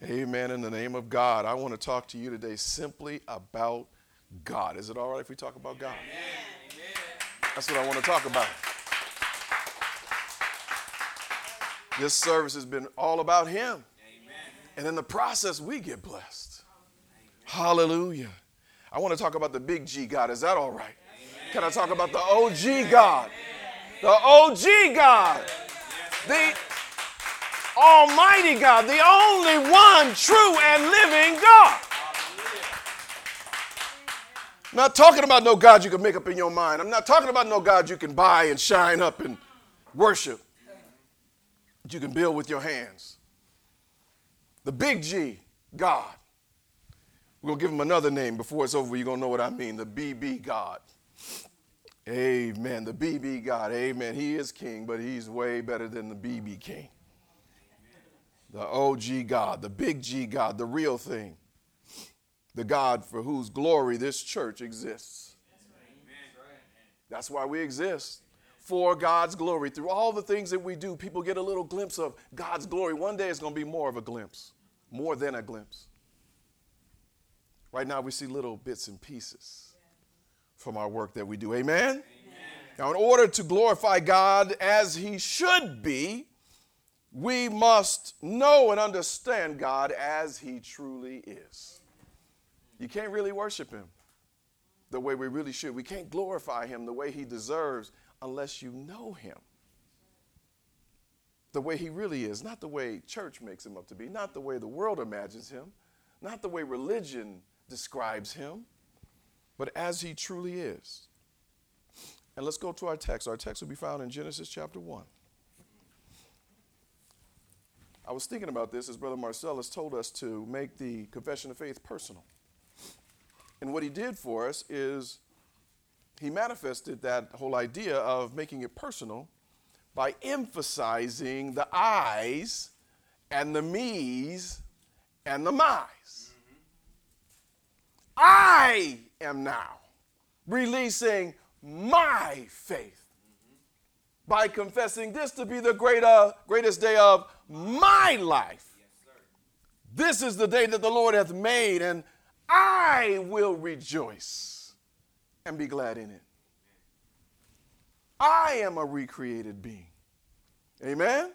Amen. In the name of God, I want to talk to you today simply about God. Is it all right if we talk about God? Amen. That's what I want to talk about. This service has been all about Him. Amen. And in the process, we get blessed. Amen. Hallelujah. I want to talk about the big G God. Is that all right? Amen. Can I talk about the OG God? Amen. The OG God. The Almighty God. The only one true and living God. I'm not talking about no God you can make up in your mind. I'm not talking about no God you can buy and shine up and worship. That you can build with your hands. The big G, God. We're going to give him another name. Before it's over, you're going to know what I mean. The BB God. Amen. The BB God. Amen. He is king, but he's way better than the BB king. The OG God, the big G God, the real thing. The God for whose glory this church exists. That's why we exist. For God's glory. Through all the things that we do, people get a little glimpse of God's glory. One day it's going to be more of a glimpse, more than a glimpse. Right now we see little bits and pieces from our work that we do. Amen? Amen. Now, in order to glorify God as He should be, we must know and understand God as He truly is. You can't really worship Him the way we really should. We can't glorify Him the way He deserves unless you know Him the way He really is, not the way church makes Him up to be, not the way the world imagines Him, not the way religion describes Him, but as He truly is. And let's go to our text. Our text will be found in Genesis chapter 1. I was thinking about this as Brother Marcellus told us to make the confession of faith personal. And what he did for us is he manifested that whole idea of making it personal by emphasizing the I's and the me's and the my's. I am now releasing my faith by confessing this to be the greatest day of my life. This is the day that the Lord hath made, and I will rejoice and be glad in it. I am a recreated being. Amen? Amen.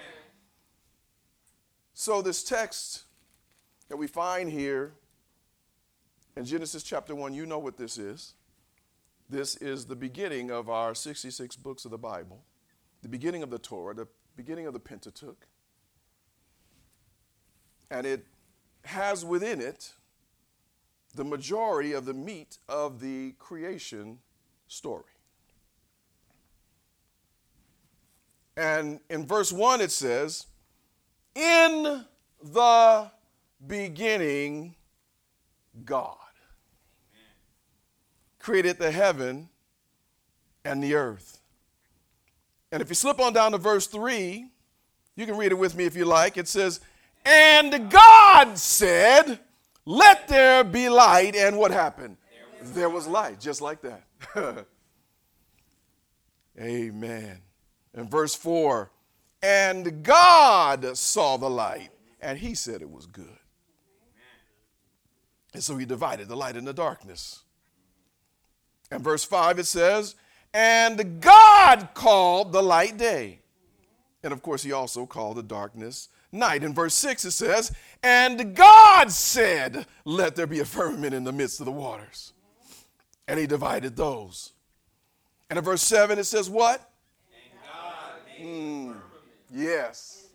So this text that we find here in Genesis chapter 1, you know what this is. This is the beginning of our 66 books of the Bible, the beginning of the Torah, the beginning of the Pentateuch. And it has within it the majority of the meat of the creation story. And in verse 1 it says, in the beginning, God created the heaven and the earth. And if you slip on down to verse 3, you can read it with me if you like. It says, and God said, let there be light. And what happened? There was light, just like that. Amen. In verse 4, and God saw the light, and He said it was good. And so He divided the light and the darkness. And verse 5, it says, and God called the light day. And of course, He also called the darkness night. In verse 6, it says, and God said, let there be a firmament in the midst of the waters. And He divided those. And in verse 7, it says what? And God made yes.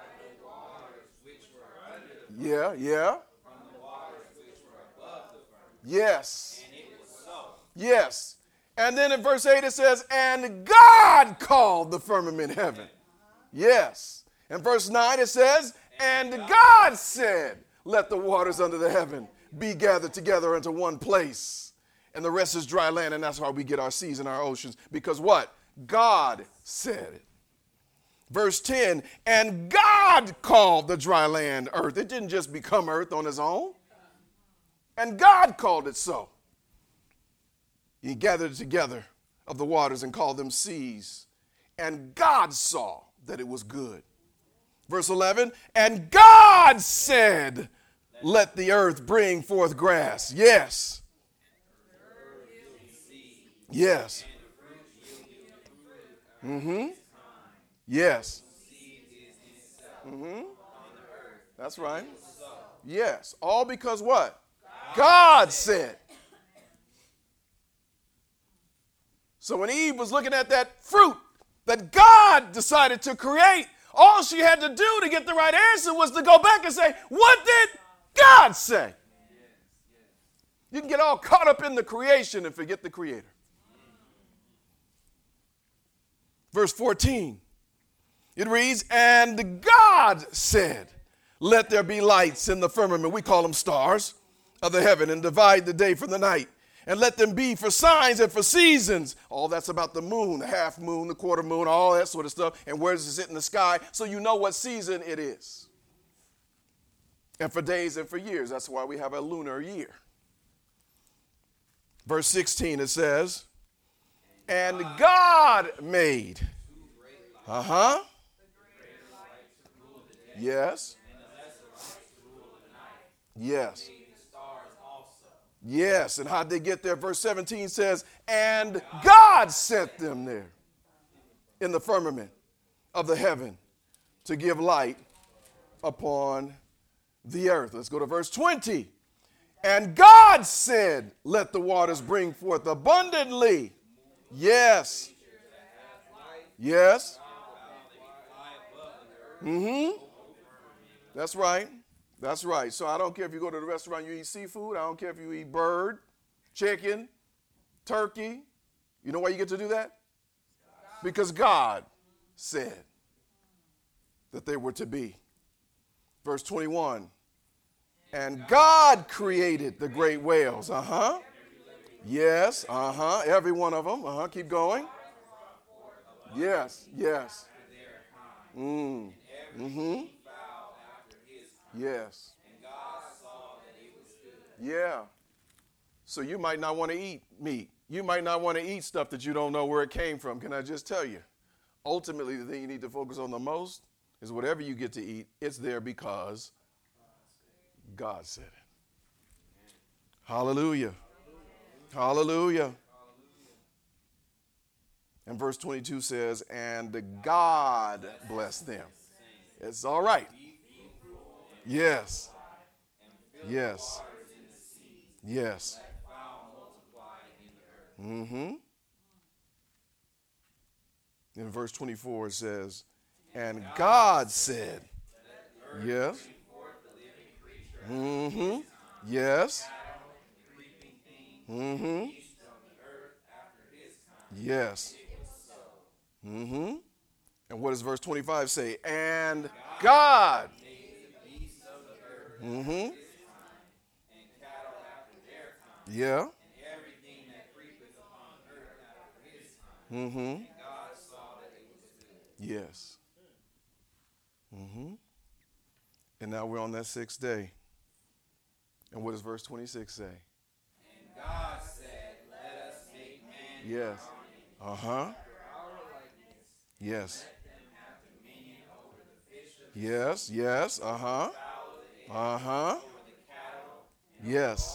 Yeah. From the waters which were above the firmament. Yes. And it was so. Yes. And then in verse 8 it says, and God called the firmament heaven. Yes. In verse 9 it says, and God said, let the waters under the heaven be gathered together into one place. And the rest is dry land, and that's why we get our seas and our oceans. Because what? God said it. Verse 10, and God called the dry land earth. It didn't just become earth on its own. And God called it so. He gathered together of the waters and called them seas. And God saw that it was good. Verse 11, and God said, let the earth bring forth grass. Yes. Yes. Mm-hmm. Yes. Mm-hmm. That's right. Yes. All because what? God said. So when Eve was looking at that fruit that God decided to create, all she had to do to get the right answer was to go back and say, what did God say? You can get all caught up in the creation and forget the creator. Verse 14, it reads, and God said, let there be lights in the firmament, we call them stars, of the heaven, and divide the day from the night, and let them be for signs and for seasons. All that's about the moon, the half moon, the quarter moon, all that sort of stuff, and where does it sit in the sky, so you know what season it is. And for days and for years, that's why we have a lunar year. Verse 16, it says, and God made. Yes. Yes. Yes. And how'd they get there? Verse 17 says, and God sent them there in the firmament of the heaven to give light upon the earth. Let's go to verse 20. And God said, let the waters bring forth abundantly. Yes. Yes. Mm-hmm. That's right. That's right. So I don't care if you go to the restaurant, you eat seafood. I don't care if you eat bird, chicken, turkey. You know why you get to do that? Because God said that they were to be. Verse 21. And God created the great whales. Yes. Every one of them. Keep going. Yes. Yes. Mm-hmm. Yes. Yeah. So you might not want to eat meat. You might not want to eat stuff that you don't know where it came from. Can I just tell you? Ultimately, the thing you need to focus on the most is whatever you get to eat, it's there because God said it. Hallelujah. Hallelujah. And verse 22 says, and God blessed them. It's all right. Yes. Yes. Yes. Mm-hmm. In verse 24 it says, and God said, yes. Mm-hmm. Yes. Mm-hmm. Yes. Mm-hmm. And what does verse 25 say? And God. Mm-hmm. Yeah. Mm-hmm. Yes. Mm-hmm. And now we're on that sixth day. And what does verse 26 say? And God said, let us make man. Yes. Yes. Yes. Yes. Yes.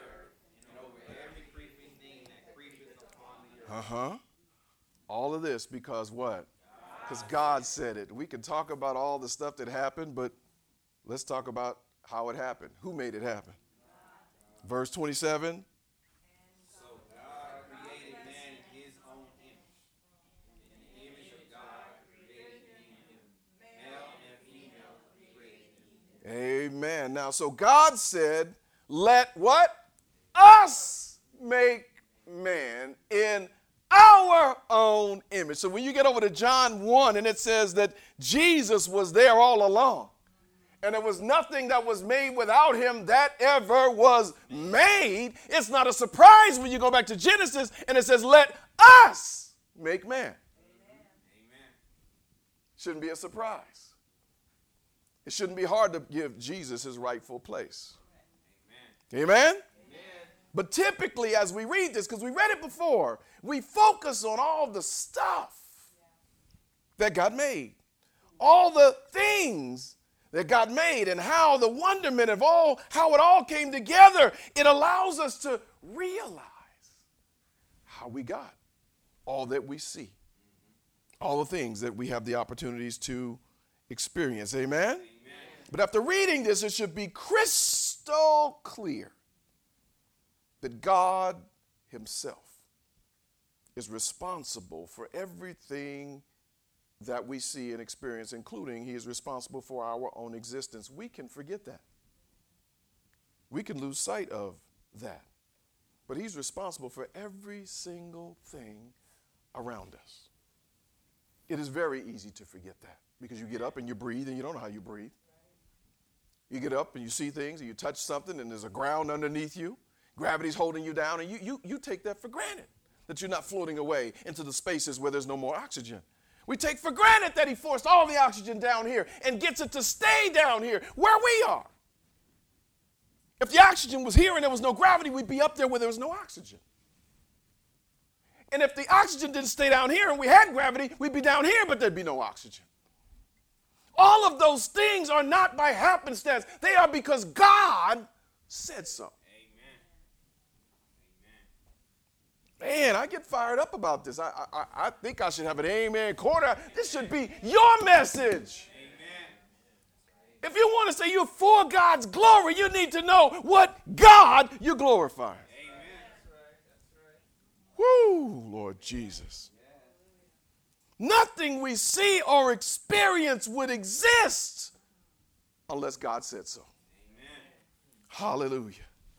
All of this because what? Because God said it. We can talk about all the stuff that happened, but let's talk about how it happened. Who made it happen? Verse 27. So God created man in his own image. In the image of God created him. Male and female created him. Amen. Now, so God said, let what? Us make man in our own image. So when you get over to John 1 and it says that Jesus was there all along, and there was nothing that was made without him that ever was made, it's not a surprise when you go back to Genesis and it says, let us make man. Amen. Shouldn't be a surprise. It shouldn't be hard to give Jesus his rightful place. Amen. Amen? But typically as we read this, because we read it before, we focus on all the stuff that God made. all the things that God made and how the wonderment of how it all came together, it allows us to realize how we got all that we see, all the things that we have the opportunities to experience. Amen? Amen. But after reading this, it should be crystal clear that God himself is responsible for everything that we see and experience, including he is responsible for our own existence. We can forget that. We can lose sight of that. But he's responsible for every single thing around us. It is very easy to forget that because you get up and you breathe and you don't know how you breathe. You get up and you see things and you touch something and there's a ground underneath you. Gravity's holding you down and you take that for granted, that you're not floating away into the spaces where there's no more oxygen. We take for granted that he forced all the oxygen down here and gets it to stay down here where we are. If the oxygen was here and there was no gravity, we'd be up there where there was no oxygen. And if the oxygen didn't stay down here and we had gravity, we'd be down here, but there'd be no oxygen. All of those things are not by happenstance. They are because God said so. Man, I get fired up about this. I think I should have an amen quarter. This should be your message. Amen. If you want to say you're for God's glory, you need to know what God you're glorifying. Amen. That's right. Woo, Lord Jesus. Nothing we see or experience would exist unless God said so. Amen. Hallelujah.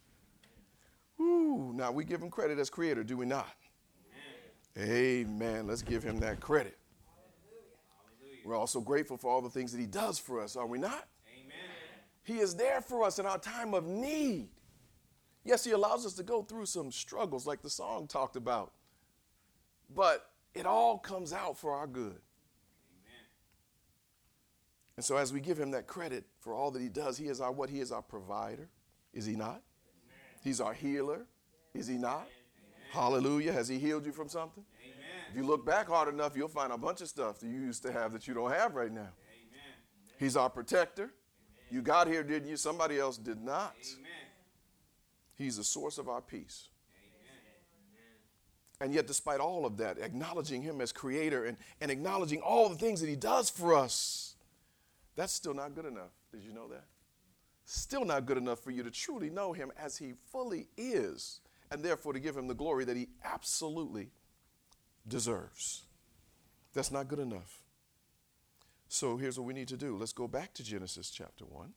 Ooh, now we give him credit as creator, do we not? Amen. Amen. Let's give him that credit. Hallelujah. We're also grateful for all the things that he does for us, are we not? Amen. He is there for us in our time of need. Yes, he allows us to go through some struggles like the song talked about, but it all comes out for our good. Amen. And so as we give him that credit for all that he does, he is our what? He is our provider, is he not? He's our healer, is he not? Amen. Hallelujah. Has he healed you from something? Amen. If you look back hard enough, you'll find a bunch of stuff that you used to have that you don't have right now. Amen. He's our protector. Amen. You got here, didn't you? Somebody else did not. Amen. He's the source of our peace. Amen. And yet, despite all of that, acknowledging him as creator and acknowledging all the things that he does for us, that's still not good enough. Did you know that? Still not good enough for you to truly know him as he fully is, and therefore to give him the glory that he absolutely deserves. That's not good enough. So here's what we need to do. Let's go back to Genesis chapter 1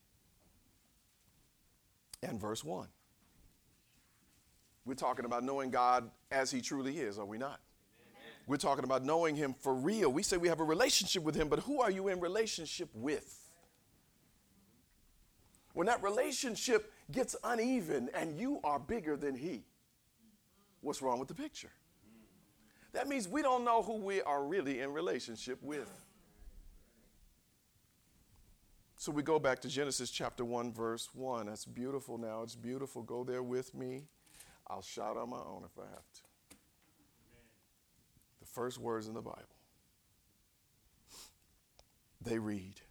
and verse 1. We're talking about knowing God as he truly is, are we not? Amen. We're talking about knowing him for real. We say we have a relationship with him, but who are you in relationship with? When that relationship gets uneven and you are bigger than he, what's wrong with the picture? That means we don't know who we are really in relationship with. So we go back to Genesis chapter 1, verse 1. That's beautiful now. It's beautiful. Go there with me. I'll shout on my own if I have to. The first words in the Bible. They read,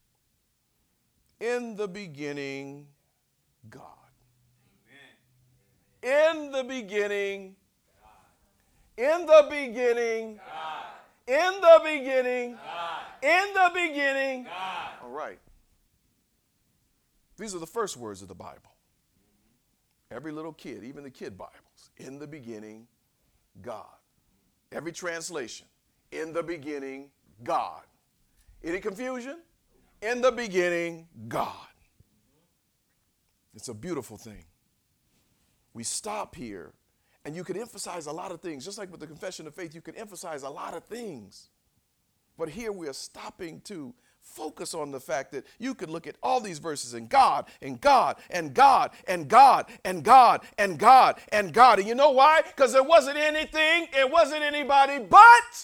in the beginning, God. Amen. In the beginning, God. In the beginning, God. In the beginning, God. In the beginning, God. All right. These are the first words of the Bible. Every little kid, even the kid Bibles, in the beginning, God. Every translation, in the beginning, God. Any confusion? In the beginning, God. It's a beautiful thing. We stop here, and you could emphasize a lot of things. Just like with the confession of faith, you can emphasize a lot of things. But here we are stopping to focus on the fact that you could look at all these verses and God, and God, and God, and God, and God, and God, and God. And you know why? Because there wasn't anything, it wasn't anybody but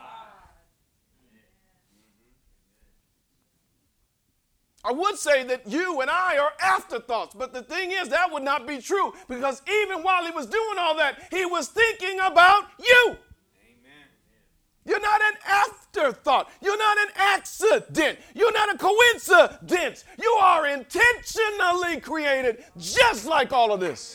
I would say that you and I are afterthoughts, but the thing is that would not be true because even while he was doing all that, he was thinking about you. Amen. You're not an afterthought. You're not an accident. You're not a coincidence. You are intentionally created just like all of this.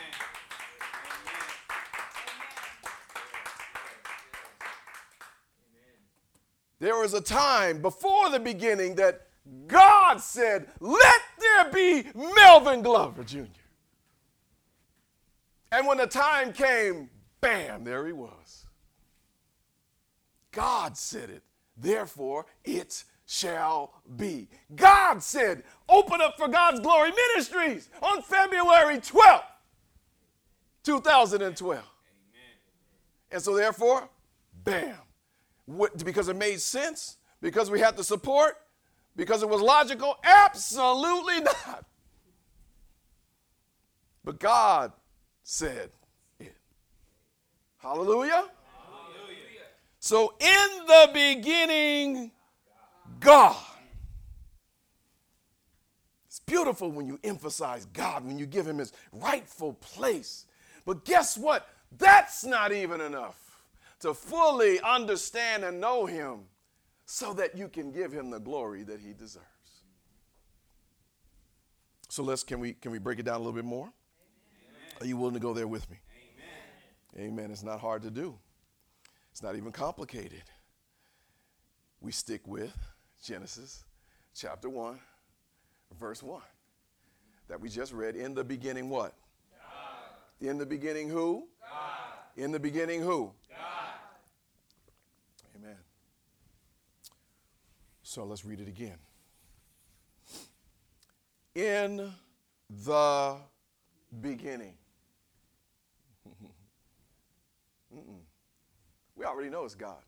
There was a time before the beginning that God said, let there be Melvin Glover Jr. And when the time came, bam, there he was. God said it, therefore it shall be. God said, open up for God's Glory Ministries on February 12th, 2012. Amen. And so therefore, bam. Because it made sense? Because we had the support? Because it was logical? Absolutely not. But God said it. Hallelujah. So in the beginning, God. It's beautiful when you emphasize God, when you give him his rightful place. But guess what? That's not even enough to fully understand and know him so that you can give him the glory that he deserves. So can we break it down a little bit more? Amen. Are you willing to go there with me? Amen. Amen. It's not hard to do. It's not even complicated. We stick with Genesis chapter 1, verse 1 that we just read. In the beginning what? God. In the beginning who? God. In the beginning who? God. Amen. So let's read it again. In the beginning. We already know it's God.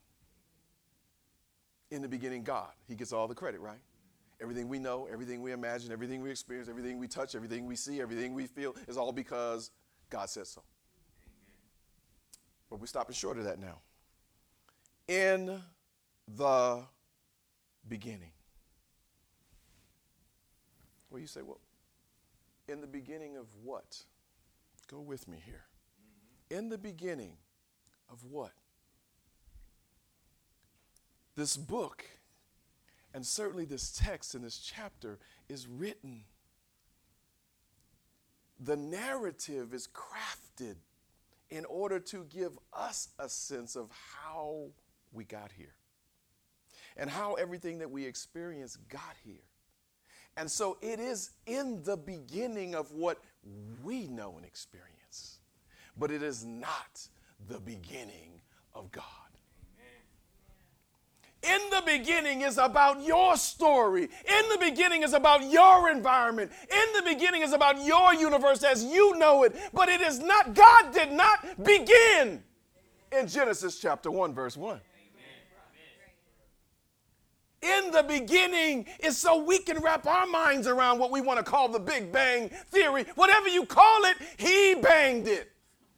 In the beginning, God. He gets all the credit, right? Everything we know, everything we imagine, everything we experience, everything we touch, everything we see, everything we feel is all because God says so. But we're stopping short of that now. In the beginning. Well, you say, well, in the beginning of what? Go with me here. In the beginning of what? This book, and certainly this text in this chapter, is written. The narrative is crafted in order to give us a sense of how we got here and how everything that we experience got here. And so it is in the beginning of what we know and experience, but it is not the beginning of God. In the beginning is about your story. In the beginning is about your environment. In the beginning is about your universe as you know it. But it is not, God did not begin in Genesis chapter 1, verse 1. In the beginning is so we can wrap our minds around what we want to call the Big Bang Theory. Whatever you call it, he banged it.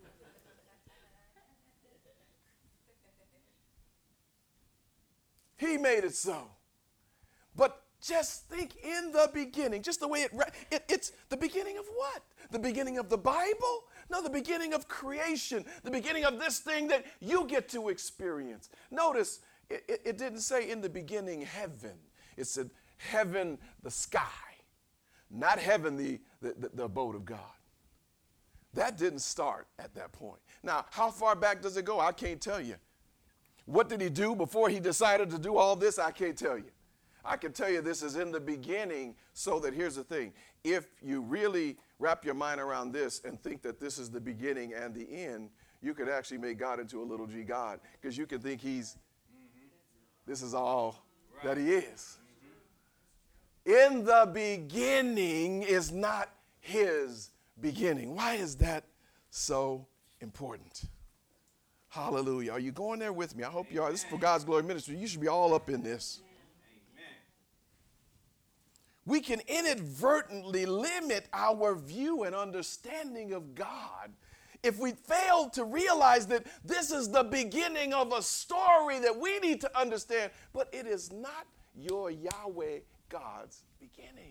He made it so. But just think in the beginning, just the way it's the beginning of what? The beginning of the Bible? No, the beginning of creation, the beginning of this thing that you get to experience. Notice, it didn't say in the beginning heaven. It said heaven, the sky, not heaven, the abode of God. That didn't start at that point. Now, how far back does it go? I can't tell you. What did he do before he decided to do all this? I can't tell you. I can tell you this is in the beginning, so that here's the thing. If you really wrap your mind around this and think that this is the beginning and the end, you could actually make God into a little g God, because you can think this is all that he is. In the beginning is not his beginning. Why is that so important? Hallelujah. Are you going there with me? I hope you are. This is for God's Glory Ministry. You should be all up in this. Amen. We can inadvertently limit our view and understanding of God if we fail to realize that this is the beginning of a story that we need to understand, but it is not your Yahweh God's beginning.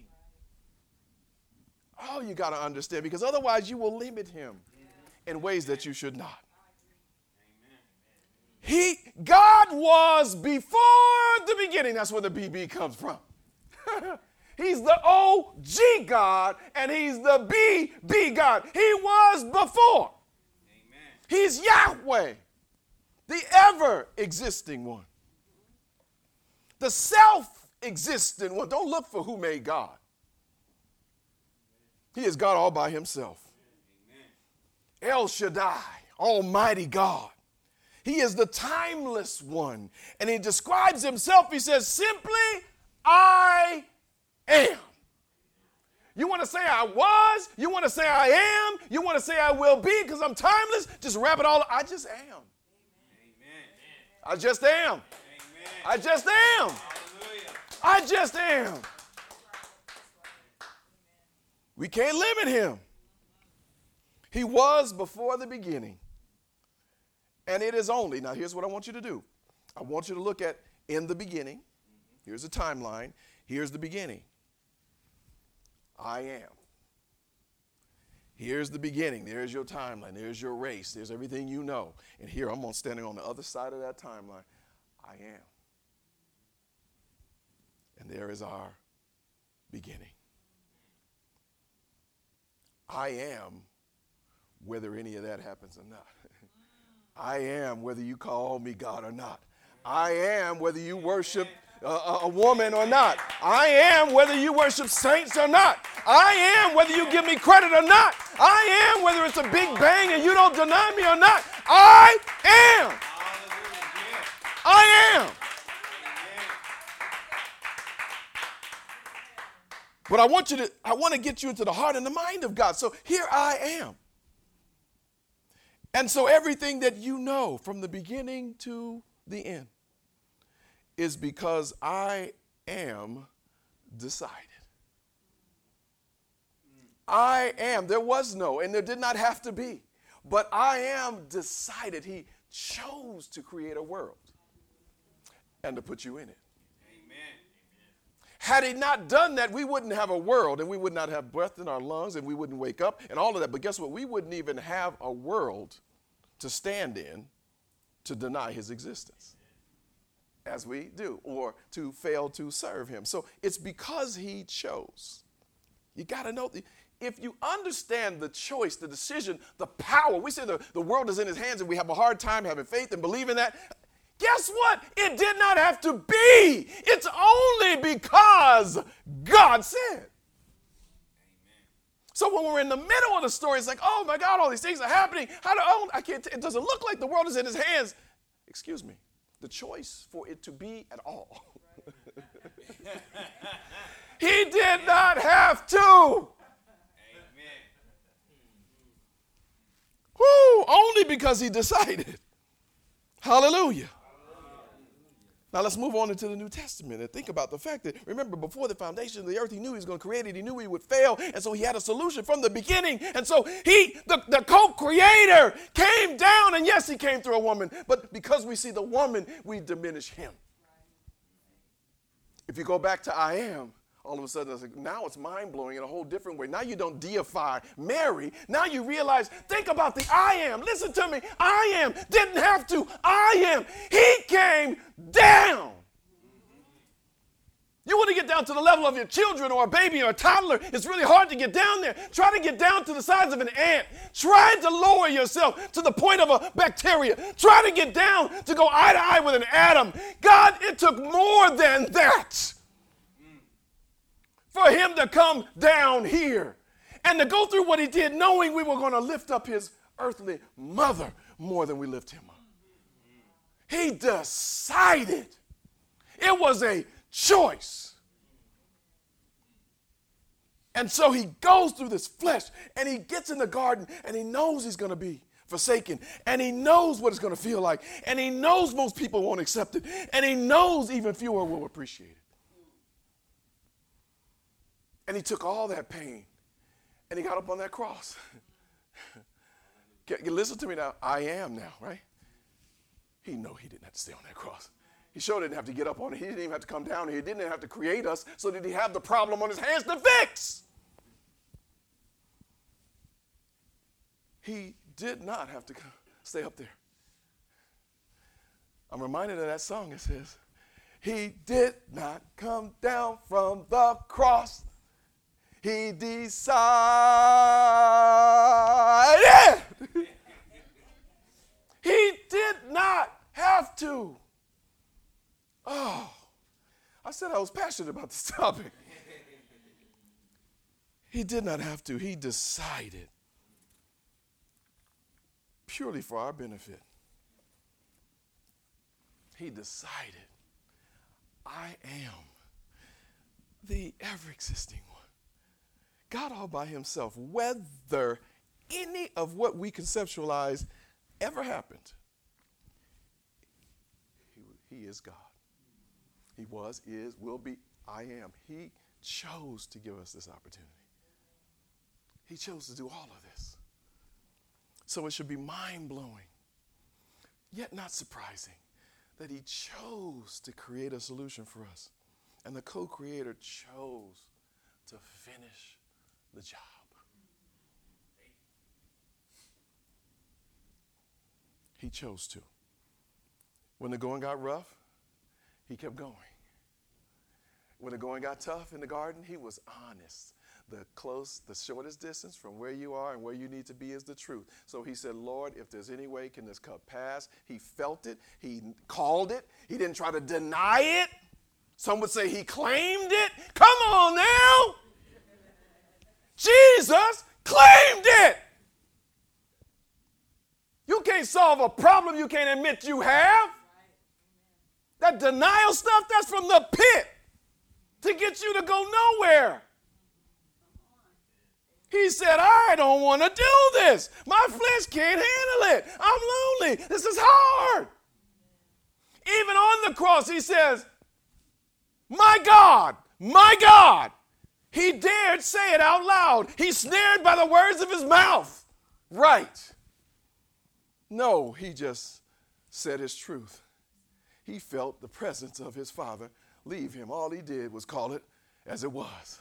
Oh, you got to understand, because otherwise you will limit him in ways that you should not. God was before the beginning. That's where the BB comes from. He's the OG God, and he's the BB God. He was before. Amen. He's Yahweh, the ever-existing one, the self-existent one. Don't look for who made God. He is God all by himself. Amen. El Shaddai, Almighty God. He is the timeless one. And he describes himself, he says, simply, I am. You want to say I was? You want to say I am? You want to say I will be because I'm timeless? Just wrap it all up. I just am. Amen. I just am. Amen. I just am. Hallelujah. I just am. We can't limit him. He was before the beginning. And it is only, now here's what I want you to do. I want you to look at in the beginning. Here's a timeline. Here's the beginning. I am. Here's the beginning. There's your timeline. There's your race. There's everything you know. And here I'm standing on the other side of that timeline. I am. And there is our beginning. I am whether any of that happens or not. I am whether you call me God or not. I am whether you worship a woman or not. I am whether you worship saints or not. I am whether you give me credit or not. I am whether it's a big bang and you don't deny me or not. I am. I am. But I want to get you into the heart and the mind of God. So here I am. And so everything that you know from the beginning to the end is because I am decided. I am. There was no, and there did not have to be. But I am decided. He chose to create a world and to put you in it. Amen. Had he not done that, we wouldn't have a world, and we would not have breath in our lungs, and we wouldn't wake up, and all of that. But guess what? We wouldn't even have a world to stand in to deny his existence, as we do, or to fail to serve him. So it's because he chose. You got to know, if you understand the choice, the decision, the power, we say the world is in his hands and we have a hard time having faith and believing that. Guess what? It did not have to be. It's only because God said. So when we're in the middle of the story, it's like, oh my God, all these things are happening. It doesn't look like the world is in his hands. Excuse me. The choice for it to be at all. He did not have to. Amen. Woo, only because he decided. Hallelujah. Now let's move on into the New Testament and think about the fact that, remember, before the foundation of the earth, he knew he was going to create it. He knew he would fail. And so he had a solution from the beginning. And so the co-creator came down. And yes, he came through a woman. But because we see the woman, we diminish him. If you go back to I am, all of a sudden, now it's mind-blowing in a whole different way. Now you don't deify Mary. Now you realize, think about the I am. Listen to me. I am. Didn't have to. I am. He came down. You want to get down to the level of your children or a baby or a toddler, it's really hard to get down there. Try to get down to the size of an ant. Try to lower yourself to the point of a bacteria. Try to get down to go eye to eye with an atom. God, it took more than that for him to come down here and to go through what he did, knowing we were going to lift up his earthly mother more than we lift him up. He decided. It was a choice. And so he goes through this flesh and he gets in the garden and he knows he's going to be forsaken, and he knows what it's going to feel like, and he knows most people won't accept it, and he knows even fewer will appreciate it. And he took all that pain and he got up on that cross. Listen to me now. I am now, right? He knew he didn't have to stay on that cross. He sure didn't have to get up on it. He didn't even have to come down here. He didn't have to create us. So did he have the problem on his hands to fix? He did not have to stay up there. I'm reminded of that song. It says, he did not come down from the cross. He decided. He did not have to. Oh, I said I was passionate about this topic. He did not have to. He decided purely for our benefit. He decided, I am the ever-existing one. God all by himself, whether any of what we conceptualize ever happened, he is God. He was, is, will be, I am. He chose to give us this opportunity. He chose to do all of this. So it should be mind-blowing, yet not surprising, that he chose to create a solution for us. And the co-creator chose to finish the job. He chose to. When the going got rough, he kept going. When the going got tough in the garden, he was honest. The shortest distance from where you are and where you need to be is the truth. So he said, Lord, if there's any way, can this cup pass? He felt it. He called it. He didn't try to deny it. Some would say he claimed it. Come on now. Jesus claimed it. You can't solve a problem you can't admit you have. That denial stuff, that's from the pit to get you to go nowhere. He said, I don't want to do this. My flesh can't handle it. I'm lonely. This is hard. Even on the cross, he says, my God, my God. He dared say it out loud. He's snared by the words of his mouth. Right. No, he just said his truth. He felt the presence of his Father leave him. All he did was call it as it was.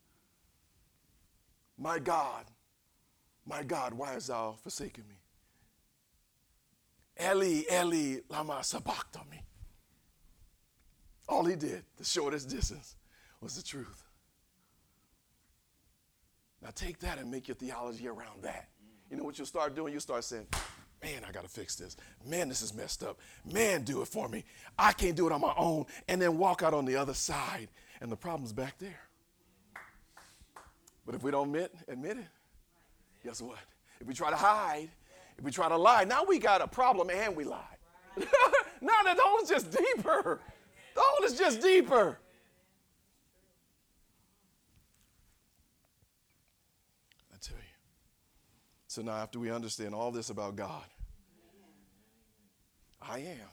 My God, why hast thou forsaken me? Eli, Eli, lama sabachthani. All he did, the shortest distance, was the truth. Now take that and make your theology around that. You know what you'll start doing? You'll start saying, man, I got to fix this. Man, this is messed up. Man, do it for me. I can't do it on my own. And then walk out on the other side, and the problem's back there. But if we don't admit it, guess what? If we try to hide, if we try to lie, now we got a problem and we lied. Now the hole is just deeper. The hole is just deeper. I tell you. So now after we understand all this about God, I am.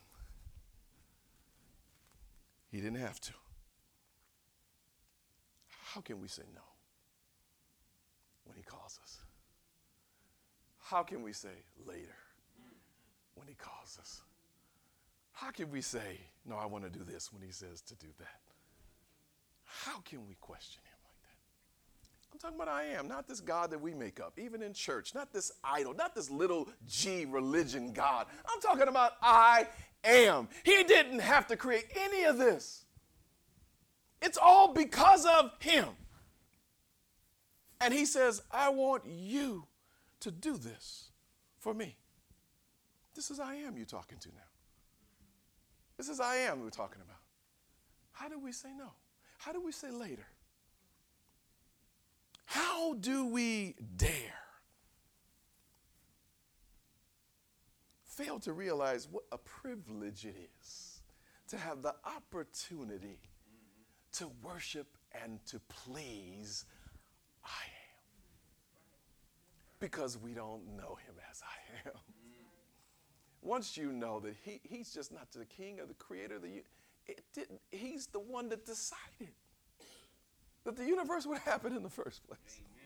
He didn't have to. How can we say no when he calls us? How can we say later when he calls us? How can we say, no, I want to do this when he says to do that? How can we question him like that? I'm talking about I am, not this God that we make up, even in church, not this idol, not this little G religion God. I'm talking about I am. He didn't have to create any of this. It's all because of him. And he says, I want you to do this for me. This is I am you're talking to now. This is I am we're talking about. How do we say no? How do we say later? How do we dare fail to realize what a privilege it is to have the opportunity to worship and to please I am? Because we don't know him as I am. Once you know that he's just not the king or the creator, he's the one that decided that the universe would happen in the first place.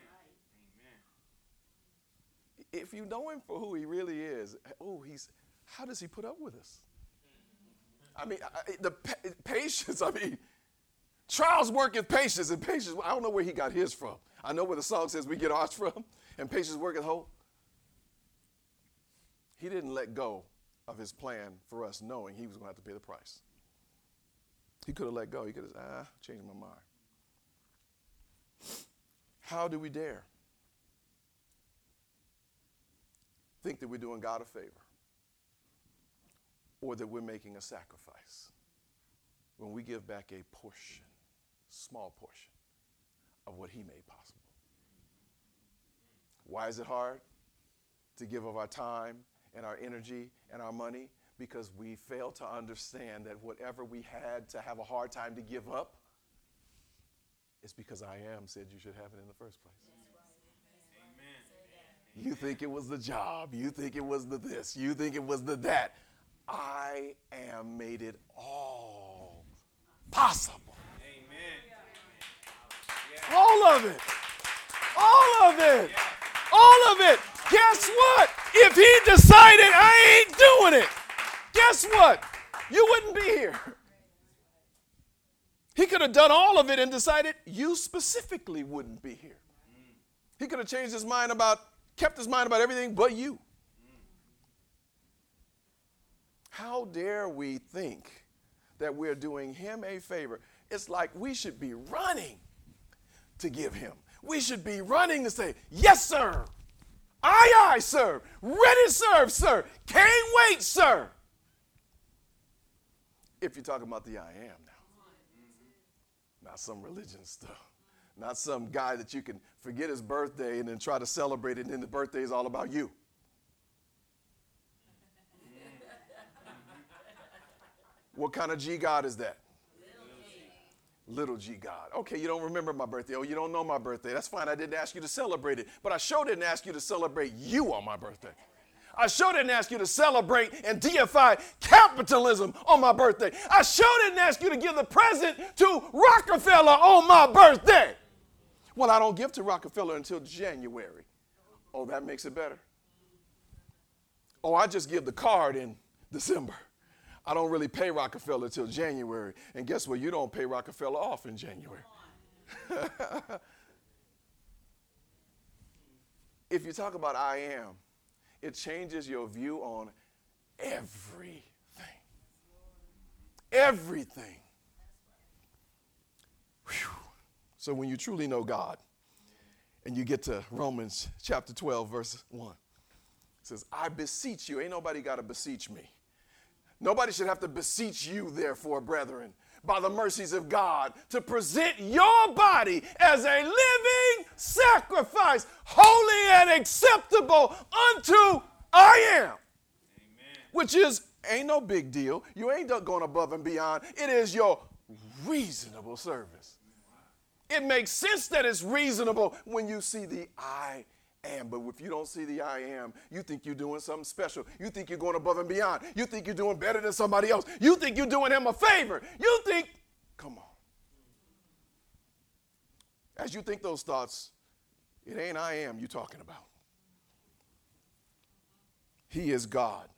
Amen. If you know him for who he really is, how does he put up with us? I mean, the patience, trials worketh patience, and patience, I don't know where he got his from. I know where the song says we get ours from, and patience worketh hope. He didn't let go of his plan for us, knowing he was going to have to pay the price. He could have let go. He could have changed my mind. How do we dare think that we're doing God a favor or that we're making a sacrifice when we give back a portion, small portion, of what he made possible? Why is it hard to give of our time and our energy and our money? Because we fail to understand that whatever we had to have a hard time to give up, it's because I am said you should have it in the first place. Amen. You think it was the job. You think it was the this. You think it was the that. I am made it all possible. Amen. All of it. All of it. All of it. Guess what? If he decided I ain't doing it, guess what? You wouldn't be here. He could have done all of it and decided you specifically wouldn't be here. He could have changed his mind kept his mind about everything but you. How dare we think that we're doing him a favor? It's like we should be running to give him. We should be running to say, yes, sir. Aye, aye, sir. Ready to serve, sir. Can't wait, sir. If you're talking about the I am now. Not some religion stuff. Not some guy that you can forget his birthday and then try to celebrate it, and then the birthday is all about you. What kind of G God is that? Little G God. Okay, you don't remember my birthday. Oh, you don't know my birthday. That's fine. I didn't ask you to celebrate it. But I sure didn't ask you to celebrate you on my birthday. I sure didn't ask you to celebrate and deify capitalism on my birthday. I sure didn't ask you to give the present to Rockefeller on my birthday. Well, I don't give to Rockefeller until January. Oh, that makes it better. Oh, I just give the card in December. I don't really pay Rockefeller until January. And guess what? You don't pay Rockefeller off in January. If you talk about I am, it changes your view on everything. Everything. Whew. So when you truly know God and you get to Romans chapter 12, verse 1, it says, I beseech you. Ain't nobody got to beseech me. Nobody should have to beseech you, therefore, brethren, by the mercies of God, to present your body as a living sacrifice, holy and acceptable unto I am. Amen. Which is, ain't no big deal. You ain't going above and beyond. It is your reasonable service. It makes sense that it's reasonable when you see the I am. But if you don't see the I am, you think you're doing something special. You think you're going above and beyond. You think you're doing better than somebody else. You think you're doing him a favor. You think, come on. As you think those thoughts, it ain't I am you're talking about. He is God.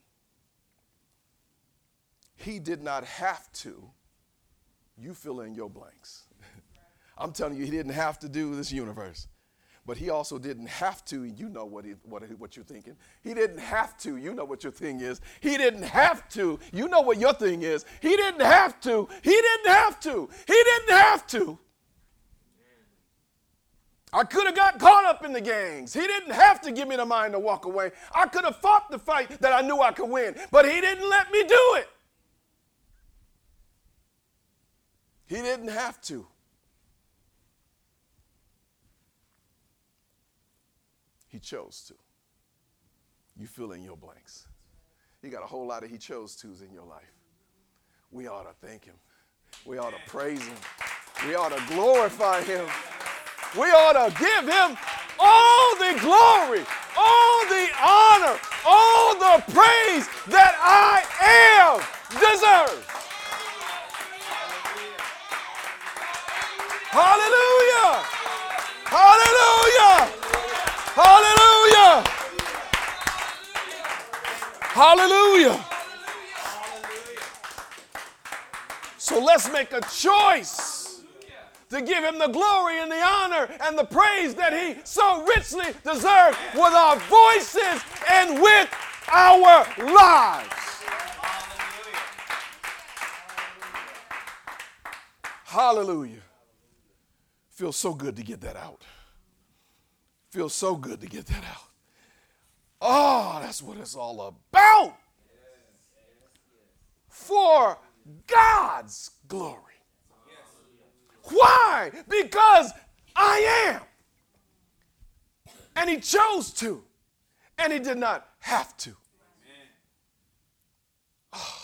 He did not have to. You fill in your blanks. I'm telling you, he didn't have to do this universe. But he also didn't have to. You know what you're thinking. He didn't have to. You know what your thing is. He didn't have to. You know what your thing is. He didn't have to. He didn't have to. He didn't have to. I could have got caught up in the gangs. He didn't have to give me the mind to walk away. I could have fought the fight that I knew I could win. But he didn't let me do it. He didn't have to. He chose to. You fill in your blanks. You got a whole lot of he chose to's in your life. We ought to thank him. We ought to praise him. We ought to glorify him. We ought to give him all the glory, all the honor, all the praise that I am deserves. Hallelujah! Hallelujah! Hallelujah! Hallelujah! So let's make a choice to give him the glory and the honor and the praise that he so richly deserves with our voices and with our lives. Hallelujah. Feels so good to get that out. Feels so good to get that out. Oh, that's what it's all about. For God's glory. Why? Because I am. And he chose to. And he did not have to. Oh.